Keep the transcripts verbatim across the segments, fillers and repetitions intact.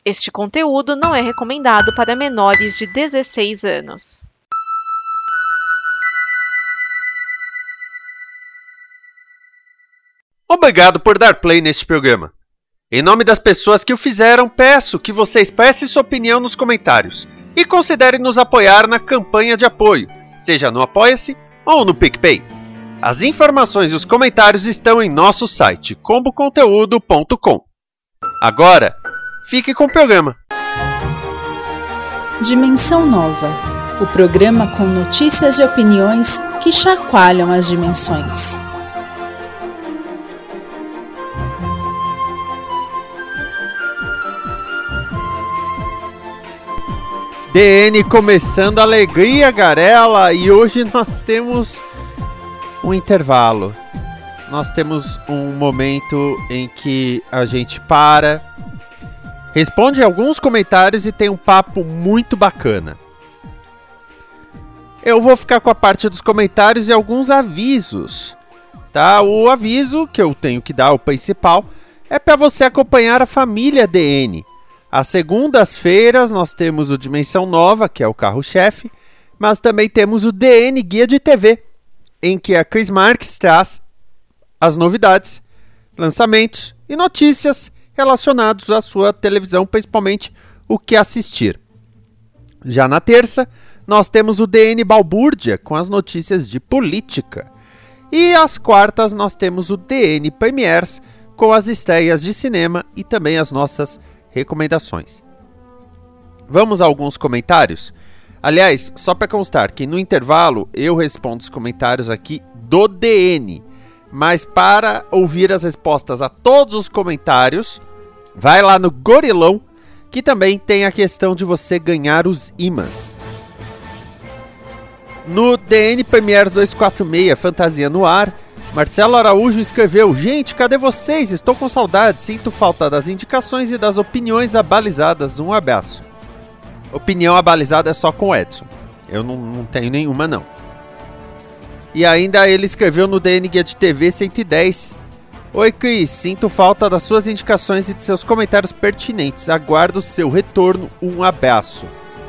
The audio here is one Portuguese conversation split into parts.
Este conteúdo não é recomendado para menores de dezesseis anos. Obrigado por dar play neste programa. Em nome das pessoas que o fizeram, peço que você expresse sua opinião nos comentários e considere nos apoiar na campanha de apoio, seja no Apoia-se ou no PicPay. As informações e os comentários estão em nosso site combo conteúdo ponto com. Agora, fique com o programa. Dimensão Nova, o programa com notícias e opiniões que chacoalham as dimensões. D N começando, alegria, Garela, e hoje nós temos um intervalo. Nós temos um momento em que a gente para, responde alguns comentários e tem um papo muito bacana. Eu vou ficar com a parte dos comentários e alguns avisos, tá? O aviso que eu tenho que dar, o principal, é para você acompanhar a família D N. Às segundas-feiras nós temos o Dimensão Nova, que é o carro-chefe, mas também temos o D N Guia de T V, em que a Cris Marques traz as novidades, lançamentos e notícias relacionados à sua televisão, principalmente o que assistir. Já na terça, nós temos o D N Balbúrdia, com as notícias de política. E às quartas, nós temos o D N Premiers, com as estreias de cinema e também as nossas recomendações. Vamos a alguns comentários? Aliás, só para constar que no intervalo eu respondo os comentários aqui do D N, mas para ouvir as respostas a todos os comentários, vai lá no Gorilão, que também tem a questão de você ganhar os imãs. No D N Premiers duzentos e quarenta e seis, Fantasia no Ar, Marcelo Araújo escreveu: gente, cadê vocês? Estou com saudade, sinto falta das indicações e das opiniões abalizadas. Um abraço. Opinião abalizada é só com o Edson. Eu não, não tenho nenhuma, não. E ainda ele escreveu no D N Guia de T V cento e dez. Oi, Cris, sinto falta das suas indicações e de seus comentários pertinentes. Aguardo seu retorno. Um abraço.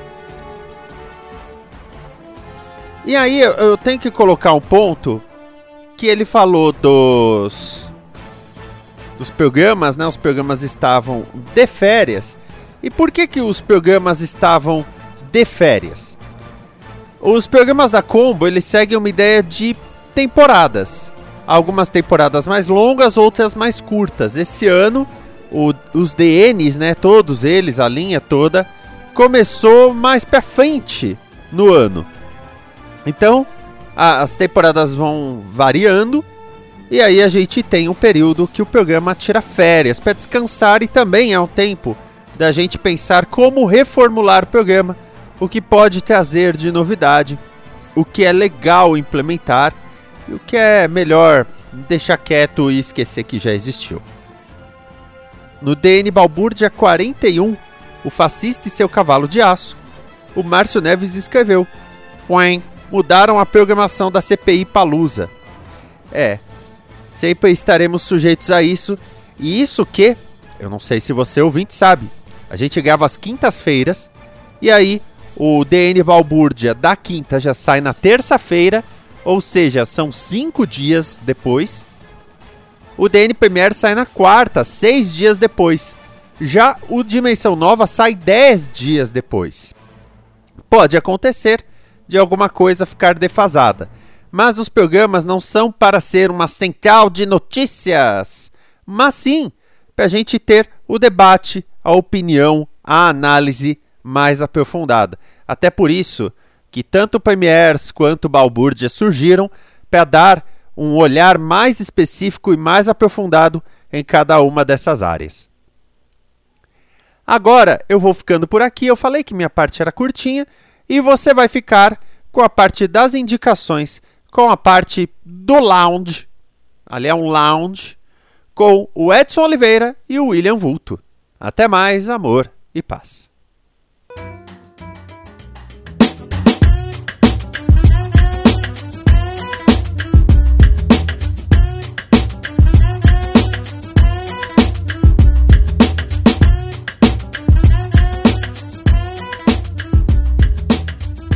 E aí eu, eu tenho que colocar um ponto que ele falou dos dos programas, né? Os programas estavam de férias. E por que que os programas estavam de férias? Os programas da Combo, eles seguem uma ideia de temporadas. Algumas temporadas mais longas, outras mais curtas. Esse ano, o, os D Ns, né? Todos eles, a linha toda, começou mais pra frente no ano. Então, as temporadas vão variando e aí a gente tem um período que o programa tira férias para descansar e também é um tempo da gente pensar como reformular o programa, o que pode trazer de novidade, o que é legal implementar e o que é melhor deixar quieto e esquecer que já existiu. No D N Balbúrdia quarenta e um, o fascista e seu cavalo de aço, o Márcio Neves escreveu: Fuem. Mudaram a programação da C P I Palusa. É, sempre estaremos sujeitos a isso. E isso que, eu não sei se você ouvinte sabe, a gente grava às quintas-feiras. E aí, o D N Balbúrdia da quinta já sai na terça-feira. Ou seja, são cinco dias depois. O D N Premier sai na quarta, seis dias depois. Já o Dimensão Nova sai dez dias depois. Pode acontecer de alguma coisa ficar defasada, mas os programas não são para ser uma central de notícias, mas sim para a gente ter o debate, a opinião, a análise mais aprofundada. Até por isso que tanto Premiers quanto Balbúrdia surgiram para dar um olhar mais específico e mais aprofundado em cada uma dessas áreas. Agora eu vou ficando por aqui. Eu falei que minha parte era curtinha e você vai ficar com a parte das indicações, com a parte do lounge, ali é um lounge, com o Edson Oliveira e o William Vulto. Até mais, amor e paz.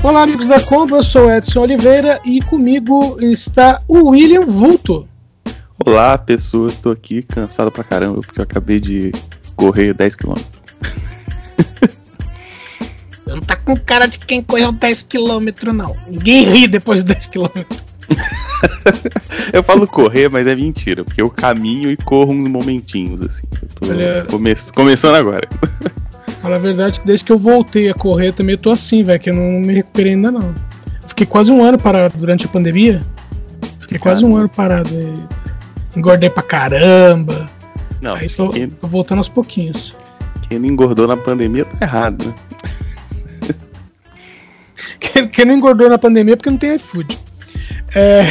Olá, amigos da Combo, eu sou Edson Oliveira e comigo está o William Vulto. Olá, pessoas, estou aqui cansado pra caramba porque eu acabei de correr dez quilômetros. Não tá com cara de quem correu dez quilômetros, não. Ninguém ri depois de dez quilômetros. Eu falo correr, mas é mentira, porque eu caminho e corro uns momentinhos, assim. Eu tô Olha... come... começando agora. Fala a verdade que desde que eu voltei a correr também eu tô assim, velho, que eu não me recuperei ainda não. Fiquei quase um ano parado durante a pandemia. Fiquei Caramba. quase um ano parado. E... engordei pra caramba. Não, aí tô, quem... tô voltando aos pouquinhos. Quem não engordou na pandemia tá errado, né? quem, quem não engordou na pandemia é porque não tem iFood. É...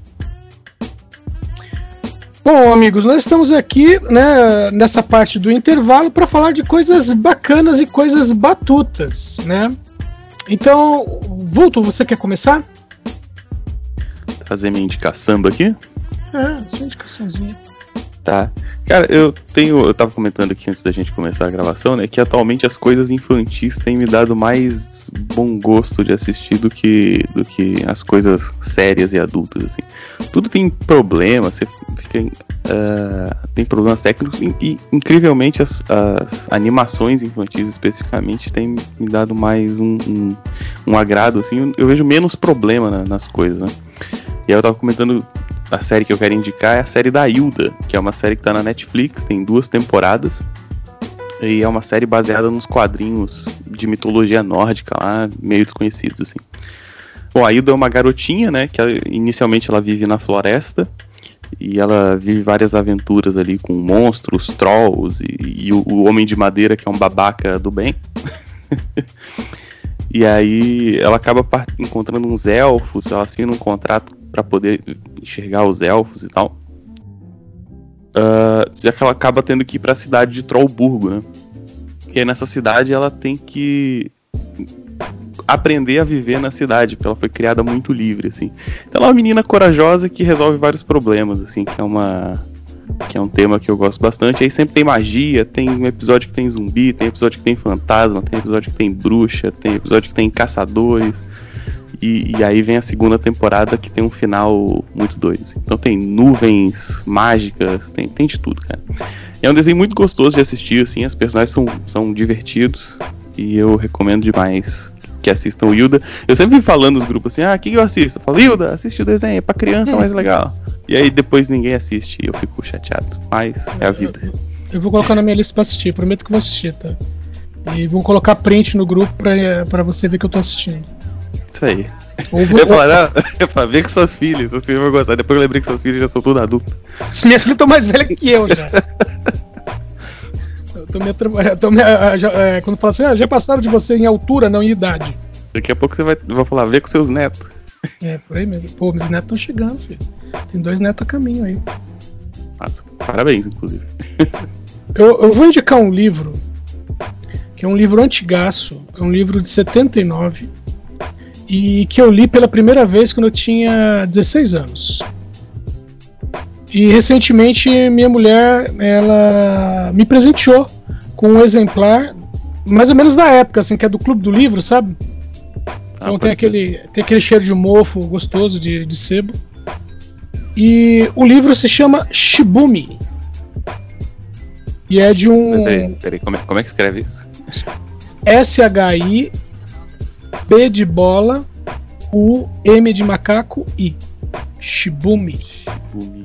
Bom, amigos, nós estamos aqui, né, nessa parte do intervalo para falar de coisas bacanas e coisas batutas, né? Então, Vulto, você quer começar? Fazer minha indicação aqui? Ah, sua indicaçãozinha. Tá. Cara, eu tenho. Eu tava comentando aqui antes da gente começar a gravação, né? Que atualmente as coisas infantis têm me dado mais bom gosto de assistir do que, do que as coisas sérias e adultas, assim. Tudo tem problema, você fica. Uh, tem problemas técnicos e, e incrivelmente as, as animações infantis especificamente têm me dado mais um, um, um agrado, assim. Eu, eu vejo menos problema na, nas coisas, né? E aí eu tava comentando. A série que eu quero indicar é a série da Hilda, que é uma série que tá na Netflix, tem duas temporadas. E é uma série baseada nos quadrinhos de mitologia nórdica lá, meio desconhecidos, assim. Bom, a Hilda é uma garotinha, né, que ela, inicialmente ela vive na floresta. E ela vive várias aventuras ali com monstros, trolls e, e o, o Homem de Madeira, que é um babaca do bem. E aí ela acaba part... encontrando uns elfos, ela assina um contrato pra poder enxergar os elfos e tal. Uh, já que ela acaba tendo que ir pra cidade de Trollburgo, né? E aí nessa cidade ela tem que aprender a viver na cidade, porque ela foi criada muito livre, assim. Então ela é uma menina corajosa que resolve vários problemas, assim, que é uma... que é um tema que eu gosto bastante. Aí sempre tem magia, tem um episódio que tem zumbi, tem episódio que tem fantasma, tem episódio que tem bruxa, tem episódio que tem caçadores. E, e aí vem a segunda temporada que tem um final muito doido, assim. Então tem nuvens mágicas, tem, tem de tudo, cara. É um desenho muito gostoso de assistir, assim, as personagens são, são divertidos. E eu recomendo demais que assistam o Hilda. Eu sempre vim falando nos grupos assim, ah, o que eu assisto? Eu falo, Hilda, assiste o desenho, é pra criança, mais legal. E aí depois ninguém assiste e eu fico chateado. Mas é a vida. Eu, eu vou colocar na minha lista pra assistir, prometo que vou assistir, tá? E vou colocar print no grupo pra, pra você ver que eu tô assistindo. Isso aí. Ou vou... Eu ia falar, não, eu ia ver com suas filhas, suas filhas vão gostar. Depois eu lembrei que suas filhas já são todas adultas. Minhas filhas estão mais velhas que eu já. eu tô me atra... tô me... já, é, quando fala assim, ah, já passaram de você em altura, não em idade. Daqui a pouco você vai, vai falar, vê com seus netos. É, por aí mesmo. Pô, meus netos estão chegando, filho. Tem dois netos a caminho aí. Nossa, parabéns, inclusive. eu, eu vou indicar um livro, que é um livro antigaço, é um livro de setenta e nove, e que eu li pela primeira vez quando eu tinha dezesseis anos. E recentemente minha mulher, ela me presenteou com um exemplar, mais ou menos da época, assim, que é do Clube do Livro, sabe? Então ah, tem, aquele, tem aquele cheiro de mofo gostoso de, de sebo. E o livro se chama Shibumi. E é de um... Peraí, peraí, como é, como é que escreve isso? S H I B de bola U M de macaco I. Shibumi. Shibumi.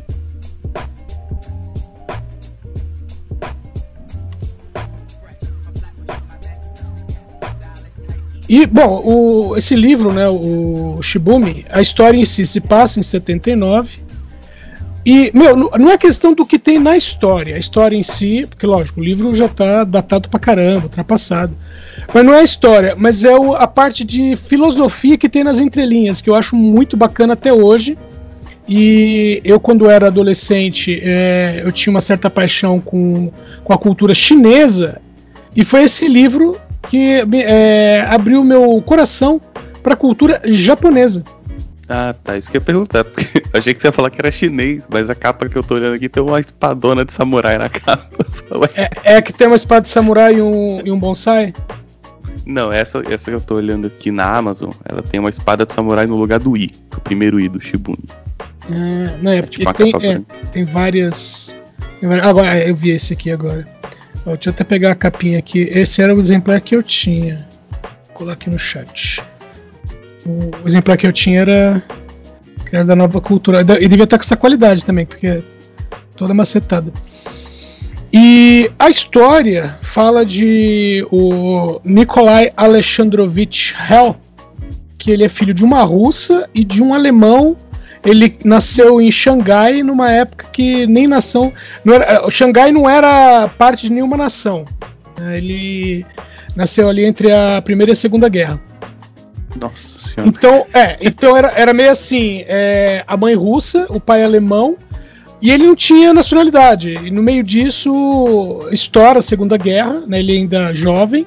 E, bom, o, esse livro, né, o Shibumi, a história em si se passa em setenta e nove. E, meu, não é questão do que tem na história, a história em si, porque, lógico, o livro já tá datado pra caramba, ultrapassado. Mas não é a história, mas é o, a parte de filosofia que tem nas entrelinhas, que eu acho muito bacana até hoje. E eu, quando era adolescente, é, eu tinha uma certa paixão com, com a cultura chinesa, e foi esse livro que é, abriu meu coração para a cultura japonesa. Ah, tá, isso que eu ia perguntar, porque eu achei que você ia falar que era chinês, mas a capa que eu tô olhando aqui tem uma espadona de samurai na capa. É, é que tem uma espada de samurai e um, e um bonsai? Não, essa, essa que eu tô olhando aqui na Amazon, ela tem uma espada de samurai no lugar do I, do primeiro I do Shibumi. Ah, não, é porque Tipo uma tem, capa é, branca. tem várias. tem várias- Agora, eu vi esse aqui agora. Ó, deixa eu até pegar a capinha aqui. Esse era o exemplar que eu tinha. Vou colar aqui no chat. O, o exemplar que eu tinha era. que era da Nova Cultura. E devia estar com essa qualidade também, porque é toda macetada. E a história fala de o Nikolai Alexandrovich Hell, que ele é filho de uma russa e de um alemão. Ele nasceu em Xangai numa época que nem nação. Não era, Xangai não era parte de nenhuma nação. Né? Ele nasceu ali entre a Primeira e a Segunda Guerra. Nossa senhora. Então, é, então era, era meio assim: é, a mãe russa, o pai alemão, e ele não tinha nacionalidade. E no meio disso estoura a Segunda Guerra, né? Ele ainda é jovem.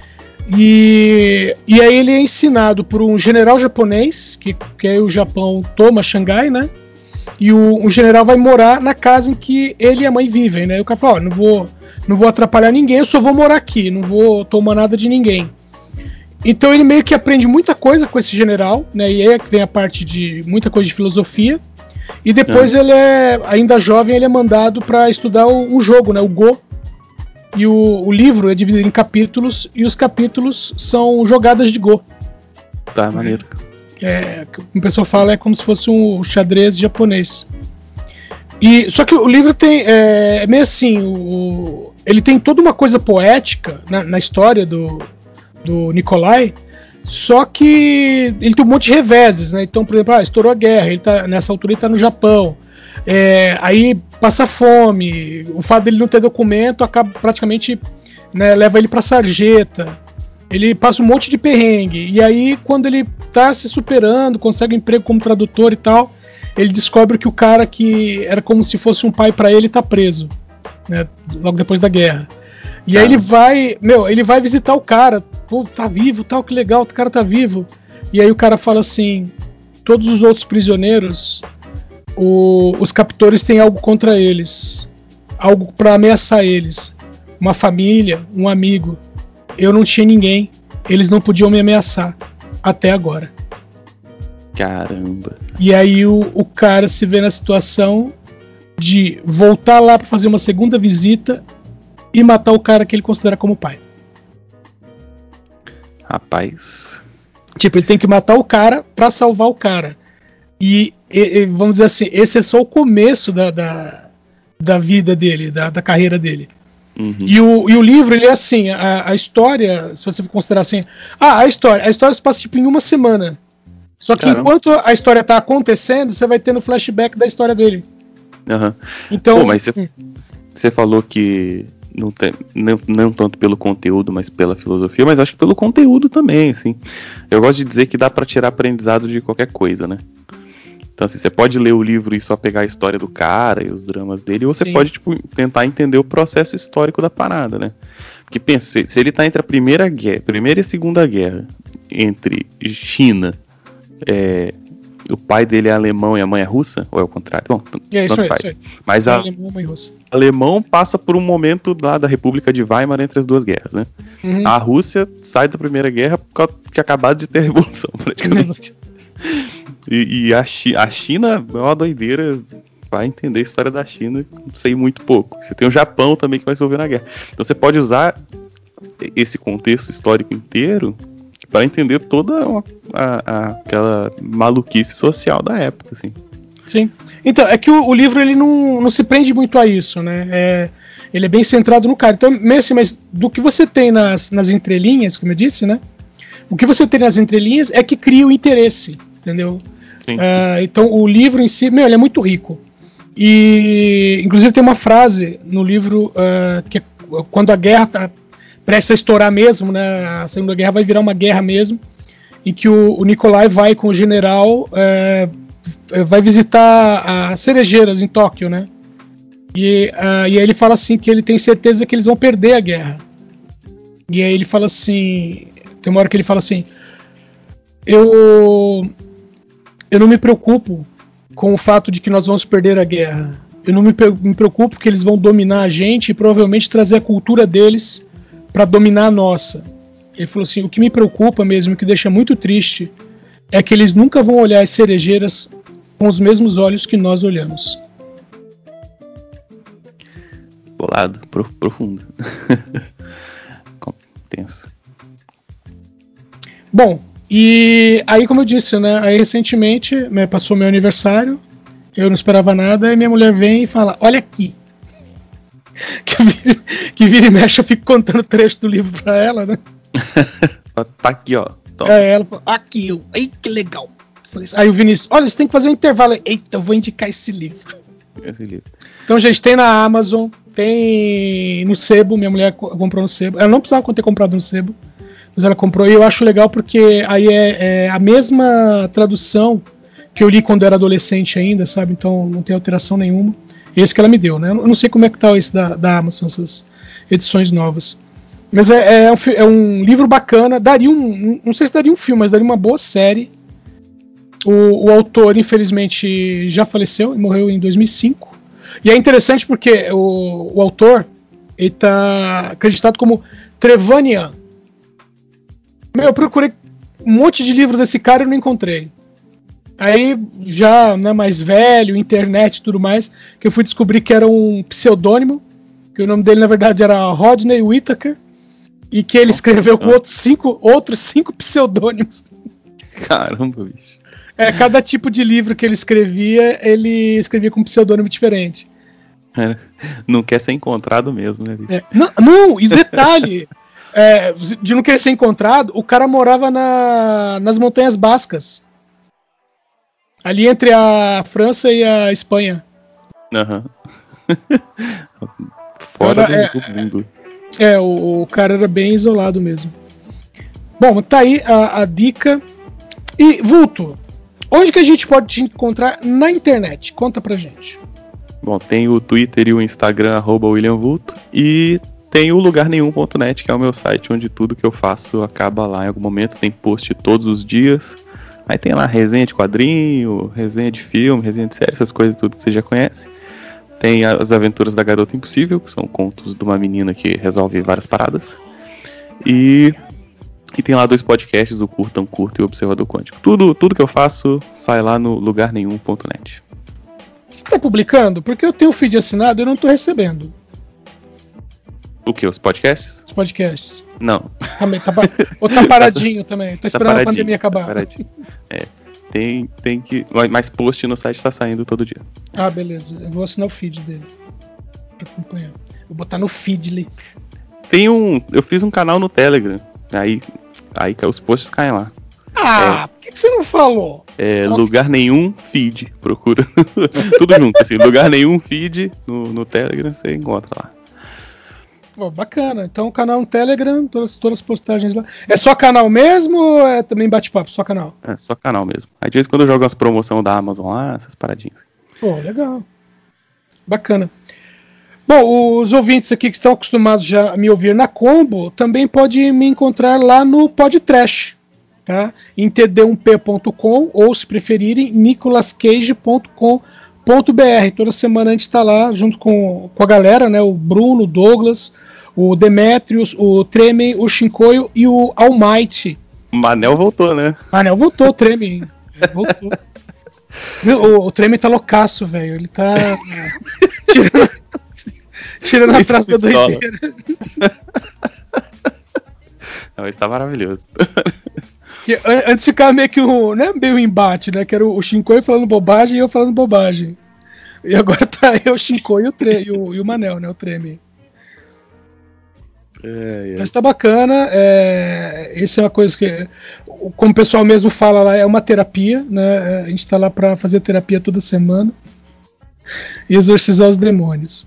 E, e aí ele é ensinado por um general japonês, que, que aí o Japão toma Xangai, né? E o, o general vai morar na casa em que ele e a mãe vivem, né? E o cara fala, ó, não vou, não vou atrapalhar ninguém, eu só vou morar aqui, não vou tomar nada de ninguém. Então ele meio que aprende muita coisa com esse general, né? E aí é que vem a parte de muita coisa de filosofia. E depois É. ele é, ainda jovem, ele é mandado para estudar o- um jogo, né? O Go. E o, o livro é dividido em capítulos, e os capítulos são jogadas de Go. Tá, maneiro. É, como o pessoal fala, é como se fosse um xadrez japonês. E, só que o livro tem. É, é meio assim: o, ele tem toda uma coisa poética na, na história do, do Nikolai, só que ele tem um monte de reveses, né? Então, por exemplo, ah, estourou a guerra, ele tá, nessa altura ele está no Japão. É, aí passa fome, o fato dele não ter documento acaba praticamente, né, leva ele pra sarjeta. Ele passa um monte de perrengue. E aí, quando ele tá se superando, consegue um emprego como tradutor e tal, ele descobre que o cara que era como se fosse um pai pra ele tá preso, né, logo depois da guerra. E aí ele vai, meu, ele vai visitar o cara. Pô, tá vivo, tal, que legal, o cara tá vivo. E aí o cara fala assim: todos os outros prisioneiros, o, os captores têm algo contra eles, algo pra ameaçar eles, uma família, um amigo. Eu não tinha ninguém, eles não podiam me ameaçar até agora. Caramba. E aí o, o cara se vê na situação de voltar lá pra fazer uma segunda visita e matar o cara que ele considera como pai. Rapaz. Tipo, ele tem que matar o cara pra salvar o cara. E, e- e, vamos dizer assim, esse é só o começo da, da, da vida dele, da, da carreira dele. Uhum. E o, e o livro, ele é assim, a, a história, se você for considerar assim, ah, a história, a história se passa tipo em uma semana. Só que Caramba. enquanto a história tá acontecendo, você vai tendo flashback da história dele. Aham. Então, Pô, mas você, você falou que não, tem, não, não tanto pelo conteúdo, mas pela filosofia, mas acho que pelo conteúdo também, assim. Eu gosto de dizer que dá pra tirar aprendizado de qualquer coisa, né? Então, assim, você pode ler o livro e só pegar a história do cara e os dramas dele, ou você Sim. pode, tipo, tentar entender o processo histórico da parada, né? Porque pensa, se, se ele tá entre a primeira guerra, primeira e a segunda guerra, entre China, é, o pai dele é alemão e a mãe é russa, ou é o contrário? Bom, é isso tanto aí, faz. isso aí. Mas a, Alemão, mãe russa. o alemão passa por um momento lá da República de Weimar entre as duas guerras, né? Uhum. A Rússia sai da Primeira Guerra por causa que acabado de ter a Revolução, praticamente. E, e a, Chi- a China é uma doideira. Vai entender a história da China, sei muito pouco. Você tem o Japão também que vai se envolver na guerra. Então você pode usar esse contexto histórico inteiro para entender toda uma- a- a- aquela maluquice social da época, assim. Sim. Então, é que o, o livro ele não, não se prende muito a isso, né? É, ele é bem centrado no cara. Então, mesmo assim, mas do que você tem nas, nas entrelinhas, como eu disse, né? O que você tem nas entrelinhas é que cria o interesse, entendeu? Sim. Ah, então, o livro em si, meu, ele é muito rico. E, inclusive, tem uma frase no livro ah, que é quando a guerra tá prestes a estourar mesmo, né? A Segunda Guerra vai virar uma guerra mesmo, em que o, o Nikolai vai com o general, eh, vai visitar as cerejeiras em Tóquio, né? E, ah, e aí ele fala assim que ele tem certeza que eles vão perder a guerra. E aí ele fala assim, tem uma hora que ele fala assim, eu eu não me preocupo com o fato de que nós vamos perder a guerra. Eu não me, pre- me preocupo que eles vão dominar a gente e provavelmente trazer a cultura deles para dominar a nossa. Ele falou assim, o que me preocupa mesmo, o que deixa muito triste, é que eles nunca vão olhar as cerejeiras com os mesmos olhos que nós olhamos. Bolado, profundo. Tenso. Bom, e aí como eu disse, né, aí recentemente, né, passou meu aniversário, eu não esperava nada, e minha mulher vem e fala, olha aqui. Que vira, que vira e mexe, eu fico contando trecho do livro pra ela, né? Tá aqui, ó. Toma. É, ela falou, aqui, eu, ei, que legal. Falei, aí o Vinícius, olha, você tem que fazer um intervalo. Eita, eu vou indicar esse livro. Esse livro. Então, gente, tem na Amazon, tem no Sebo, minha mulher comprou no Sebo. Ela não precisava ter comprado no Sebo, mas ela comprou e eu acho legal porque aí é, é a mesma tradução que eu li quando eu era adolescente ainda, sabe? Então não tem alteração nenhuma. Esse que ela me deu, né? Eu não sei como é que tá esse da, da Amazon, essas edições novas. Mas é, é, um, é um livro bacana, daria um. Não sei se daria um filme, mas daria uma boa série. O, o autor, infelizmente, já faleceu, morreu em dois mil e cinco. E é interessante porque o, o autor ele tá acreditado como Trevanian. Eu procurei um monte de livro desse cara e não encontrei. Aí, já né, mais velho, internet e tudo mais, que eu fui descobrir que era um pseudônimo, que o nome dele, na verdade, era Rodney Whittaker, e que ele escreveu com outros cinco, outros cinco pseudônimos. Caramba, bicho. É, cada tipo de livro que ele escrevia, ele escrevia com um pseudônimo diferente. É, não quer ser encontrado mesmo, né, bicho? É, não, não, e detalhe, é, de não querer ser encontrado, o cara morava na, nas Montanhas Bascas. Ali entre a França e a Espanha. Aham. Fora era, do, é, do mundo. É, o, o cara era bem isolado mesmo. Bom, tá aí a, a dica. E, Vulto, onde que a gente pode te encontrar na internet? Conta pra gente. Bom, tem o Twitter e o Instagram, arroba William Vulto. E tem o lugar nenhum ponto net, que é o meu site, onde tudo que eu faço acaba lá em algum momento. Tem post todos os dias. Aí tem lá resenha de quadrinho, resenha de filme, resenha de série, essas coisas tudo que você já conhece. Tem as aventuras da Garota Impossível, que são contos de uma menina que resolve várias paradas. E, e tem lá dois podcasts, o Curta um Curto e o Observador Quântico. Tudo, tudo que eu faço sai lá no lugar nenhum ponto net. Você tá publicando? Porque eu tenho o feed assinado e eu não tô recebendo. O que? Os podcasts? Os podcasts. Não. Também tá, ou tá paradinho também. Tô esperando tá a pandemia acabar. Tá paradinho. É. Tem, tem que. Mas post no site tá saindo todo dia. Ah, beleza. Eu vou assinar o feed dele. Pra acompanhar. Vou botar no Feedly. Tem um. Eu fiz um canal no Telegram. Aí. Aí os posts caem lá. Ah, é, por que, que você não falou? É, lugar nenhum feed. Procura. Tudo junto, assim. Lugar nenhum feed no, no Telegram, você encontra lá. Oh, bacana. Então o canal no Telegram, todas, todas as postagens lá. É só canal mesmo ou é também bate-papo? Só canal? É, só canal mesmo. Aí de vez em quando eu jogo as promoções da Amazon lá, essas paradinhas. Pô, oh, legal. Bacana. Bom, os ouvintes aqui que estão acostumados já a me ouvir na Combo, também pode me encontrar lá no Podtrash, tá? Em t d um p ponto com ou, se preferirem, nicolas cage ponto com ponto b r. Toda semana a gente está lá junto com, com a galera, né? O Bruno, o Douglas, o Demetrius, o Tremen, o Shinkoio e o Almighty. O Manel voltou, né? Manel voltou, o Tremen. Voltou. O, o Tremen tá loucaço, velho. Ele tá tirando, tirando a frase da doideira. Não, isso tá maravilhoso. Que, antes ficava meio que um, né, meio um embate, né? Que era o Shinkoio falando bobagem e eu falando bobagem. E agora tá eu, o Shinkoio e o, Tre, e, o, e o Manel, né? O Tremen. É, é. Mas tá bacana, é, essa é uma coisa que, como o pessoal mesmo fala lá, é uma terapia, né? A gente tá lá pra fazer terapia toda semana e exorcizar os demônios.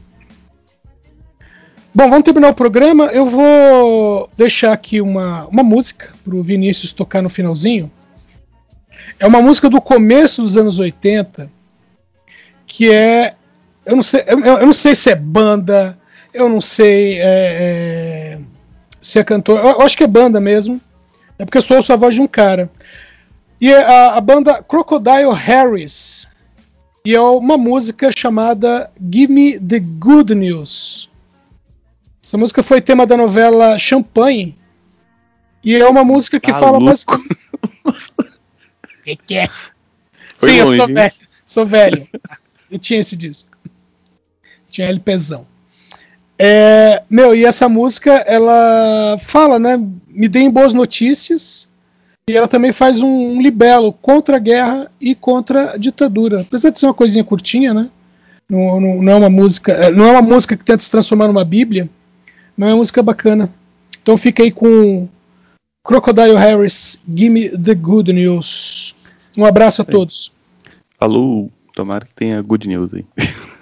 Bom, vamos terminar o programa. Eu vou deixar aqui uma, uma música pro Vinícius tocar no finalzinho. É uma música do começo dos anos oitenta, que é, eu não sei, eu, eu não sei se é banda. Eu não sei é, é, se é cantor. Eu, eu acho que é banda mesmo. É porque eu só ouço a voz de um cara. E a, a banda Crocodile Harris. E é uma música chamada Give Me the Good News. Essa música foi tema da novela Champagne, E é uma música que Tá fala louco. basicamente. que que é? Foi Sim, eu longe, sou hein? velho. Sou velho. Eu tinha esse disco. Tinha LPzão. É, meu, e essa música, ela fala, né? Me deem boas notícias. E ela também faz um, um libelo contra a guerra e contra a ditadura. Apesar de ser uma coisinha curtinha, né? Não, não, não é uma música. Não é uma música que tenta se transformar numa bíblia, mas é uma música bacana. Então fica aí com Crocodile Harris, Gimme the Good News. Um abraço a Sim. todos. Falou, tomara que tenha good news aí.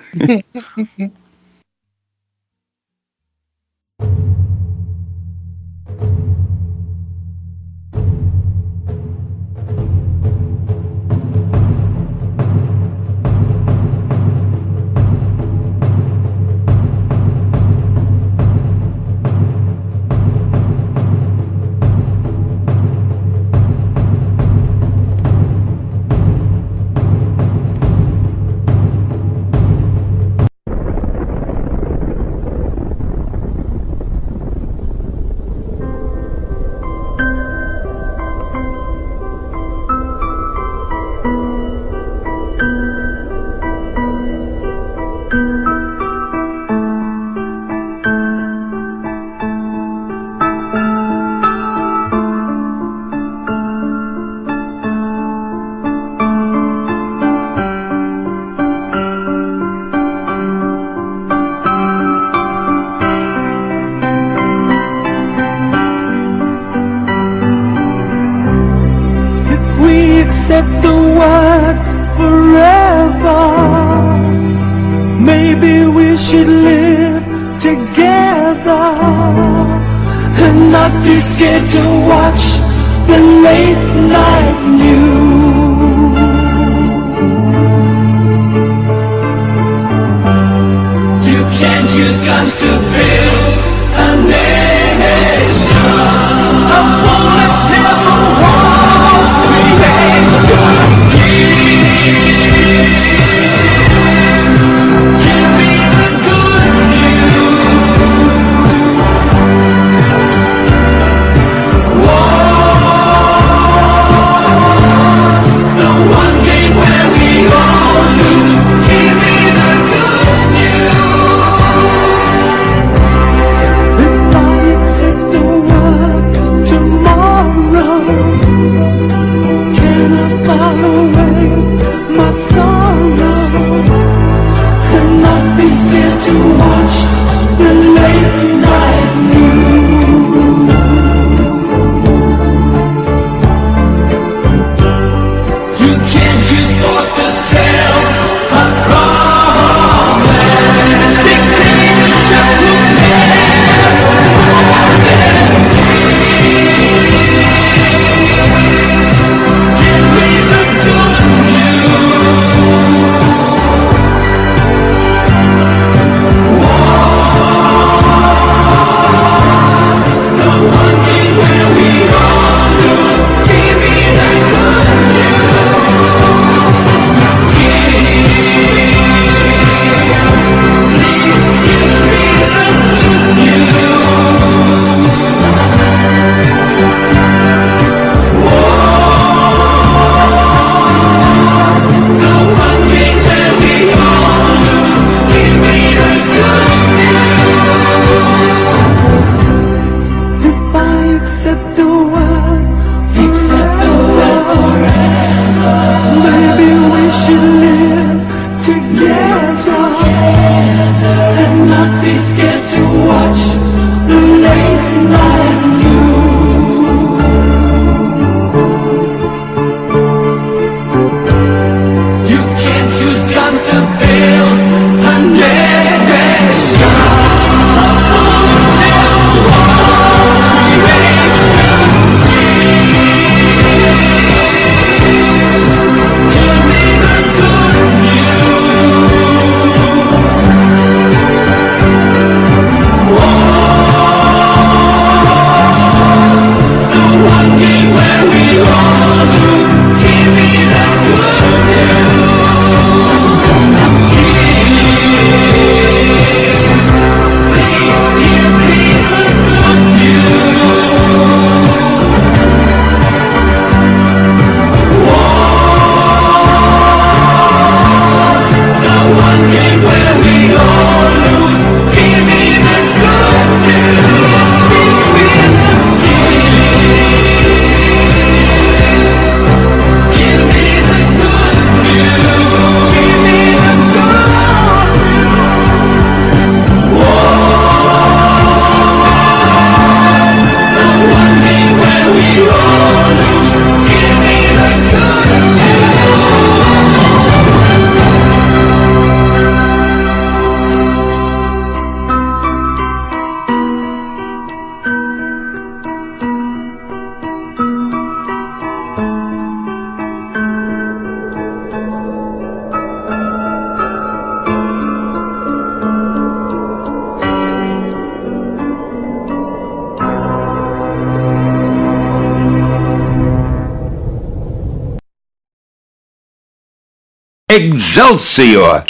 Accept the word forever. Maybe we should live together and not be scared to watch the late night news. You can't use guns to build a nation. A bullet never won creation. Give me the good news. War's the one game where we all lose. Give me the good news. If I accept the word tomorrow, can I file away my sorrow and not be scared to watch the late night news? You can't use force to sell a promise. Dictatorship will never more than give me the good news. War's the one game where we all lose. Give me the good news. Please give me the good news. War's the one game where we all lose. Give me the good news. If I accept the word, accept the word forever. Maybe we should live together and not be scared to watch the late night news. You can't use guns to build a nation. A bullet never won creation. Give me the good news. War's Excelsior!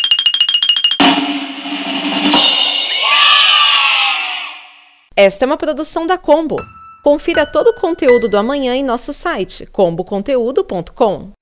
Esta é uma produção da Combo. Confira todo o conteúdo do amanhã em nosso site combo conteúdo ponto com.